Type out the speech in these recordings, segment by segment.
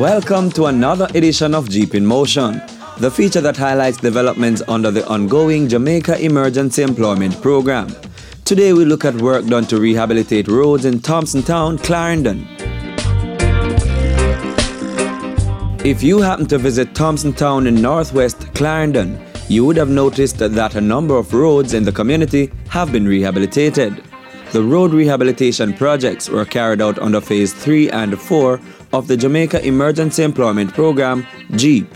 Welcome to another edition of Jeep in Motion, the feature that highlights developments under the ongoing Jamaica Emergency Employment Program. Today we look at work done to rehabilitate roads in Thompson Town, Clarendon. If you happen to visit Thompson Town in northwest Clarendon, you would have noticed that a number of roads in the community have been rehabilitated. The road rehabilitation projects were carried out under Phase 3 and 4 of the Jamaica Emergency Employment Program, JEEP.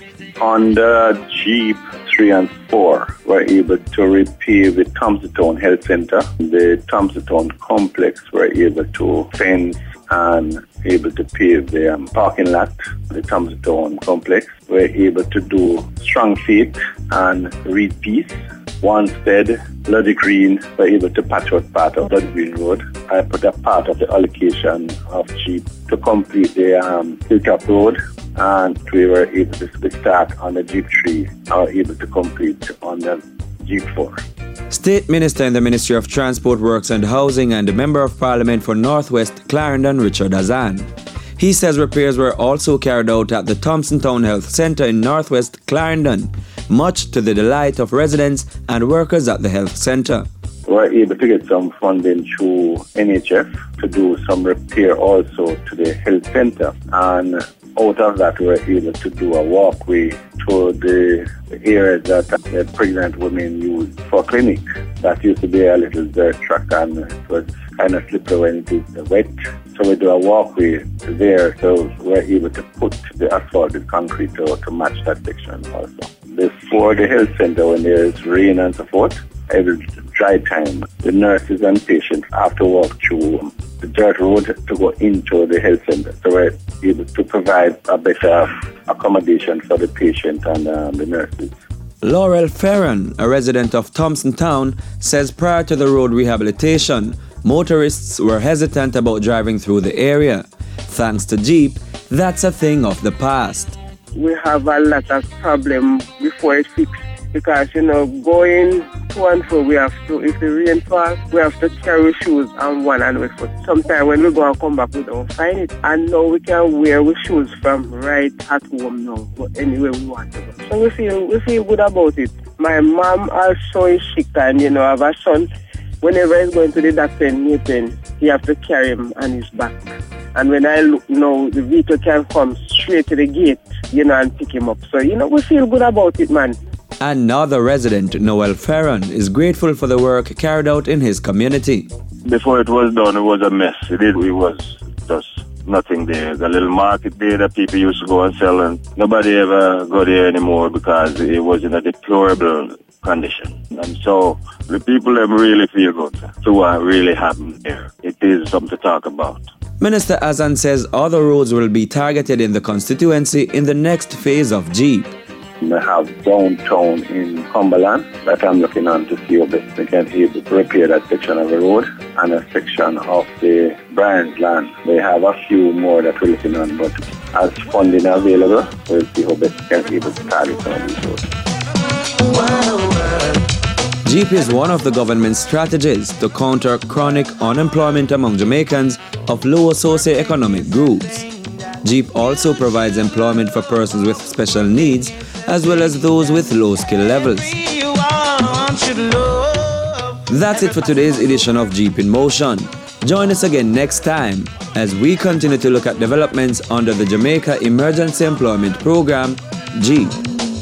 Under JEEP 3 and 4, we're able to repave the Thompson Town Health Centre. The Thompson Town Complex were able to fence and able to pave the parking lot. The Thompson Town Complex were able to do Strong Faith and Reed Peace. Wanstead, Bloody Green were able to patch out part of Bloody Green Road. I put a part of the allocation of JEEP to complete the Hilltop Road, and we were able to start on the JEEP 3 and were able to complete on the JEEP 4. State Minister in the Ministry of Transport, Works and Housing and the Member of Parliament for Northwest Clarendon, Richard Azan. He says repairs were also carried out at the Thompson Town Health Centre in Northwest Clarendon, much to the delight of residents and workers at the health centre. We were able to get some funding through NHF to do some repair also to the health centre, and out of that we were able to do a walkway to the area that the pregnant women use for clinic. That used to be a little dirt track and it was kind of slippery when it is wet. So we do a walkway there, so we're able to put the asphalted concrete to match that section also. Before the health centre, when there's rain and so forth, every dry time, the nurses and patients have to walk through the dirt road to go into the health centre. So we're able to provide a better accommodation for the patient and the nurses. Laurel Ferron, a resident of Thompson Town, says prior to the road rehabilitation, motorists were hesitant about driving through the area. Thanks to JEEP, that's a thing of the past. We have a lot of problems before it fixed because, going to and fro, we have to, if the rain falls, we have to carry shoes on one and with foot. Sometimes when we go and come back, we don't find it. And now we can wear our shoes from right at home now, but anywhere we want to go. So we feel good about it. My mom also is sick and, I have a son. Whenever he's going to the doctor in Newton, he have to carry him on his back. And when I look now, the vehicle can come straight to the gate, and pick him up. So, we feel good about it, man. Another resident, Noel Ferron, is grateful for the work carried out in his community. Before it was done, it was a mess. It was just nothing there. The little market there that people used to go and sell, and nobody ever go there anymore because it was in a deplorable condition. And so the people them really feel good to what really happened there. It is something to talk about. Minister Azan says other roads will be targeted in the constituency in the next phase of JEEP. We have downtown in Cumberland that I'm looking on to see if they can able to repair that section of the road and a section of the Brian's land. They have a few more that we're looking on, but as funding available, we'll see how best can able to target some of these roads. JEEP is one of the government's strategies to counter chronic unemployment among Jamaicans of lower socioeconomic groups. JEEP also provides employment for persons with special needs as well as those with low skill levels. That's it for today's edition of JEEP in Motion. Join us again next time as we continue to look at developments under the Jamaica Emergency Employment Program, JEEP.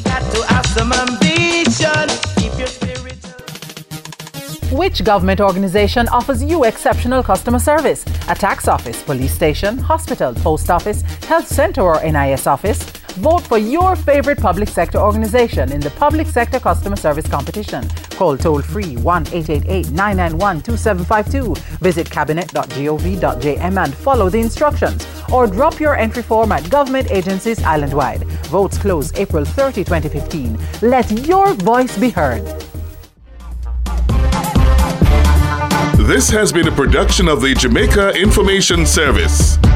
Which government organization offers you exceptional customer service? A tax office, police station, hospital, post office, health center or NIS office? Vote for your favorite public sector organization in the Public Sector Customer Service Competition. Call toll-free 1-888-991-2752. Visit cabinet.gov.jm and follow the instructions. Or drop your entry form at government agencies island-wide. Votes close April 30, 2015. Let your voice be heard. This has been a production of the Jamaica Information Service.